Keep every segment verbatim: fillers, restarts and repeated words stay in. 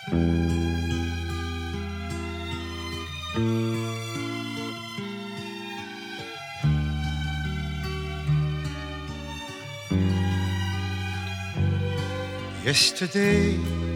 Yesterday,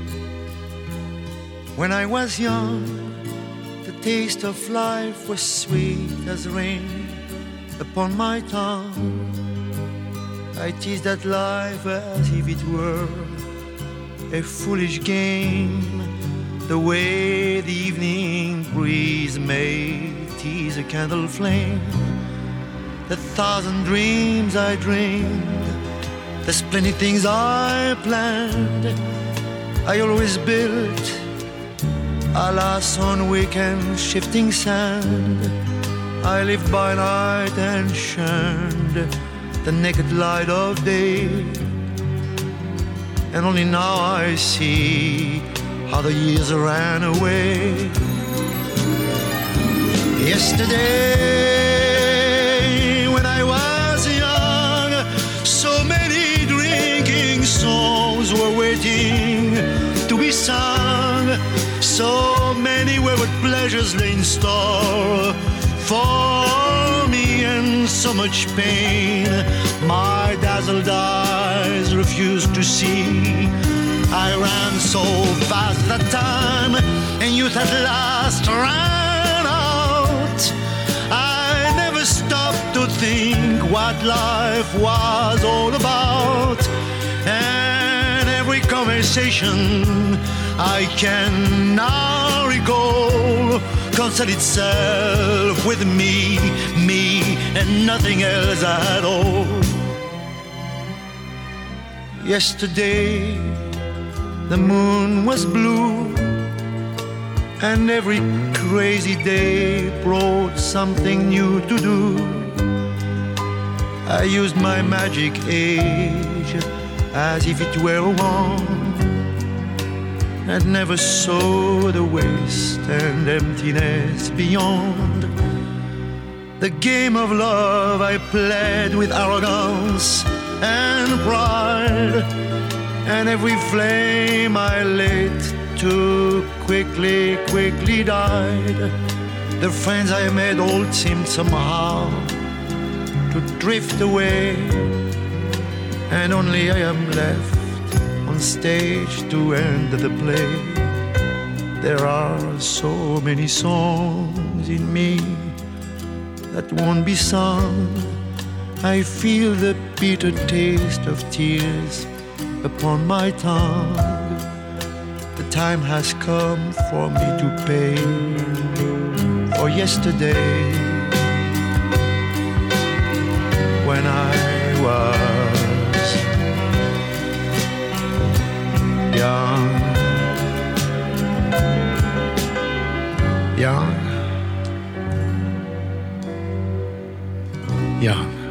when I was young, the taste of life was sweet as rain upon my tongue. I teased at life as if it were a foolish game, the way the evening breeze may tease a candle flame. The thousand dreams I dreamed, the splendid things I planned, I always built, alas, on weekend shifting sand. I lived by night and shunned the naked light of day, and only now I see how the years ran away. Yesterday, when I was young, so many songs were waiting to be sung. So many wayward pleasures lay in store for me, and so much pain my dazzled eyes refused to see. I ran so fast that time, and youth at last ran out. I never stopped to think what life was all about. And every conversation I can now recall concerned itself with me, me, and nothing else at all. Yesterday, the moon was blue, and every crazy day brought something new to do. I used my magic age as if it were a wand, and never saw the waste and emptiness beyond. The game of love I played with arrogance and pride, and every flame I lit too quickly, quickly died. The friends I made all seemed somehow to drift away, and only I am left on stage to end the play. There are so many songs in me that won't be sung. I feel the bitter taste of tears upon my tongue. The time has come for me to pay for yesterday, when I was young, young, young.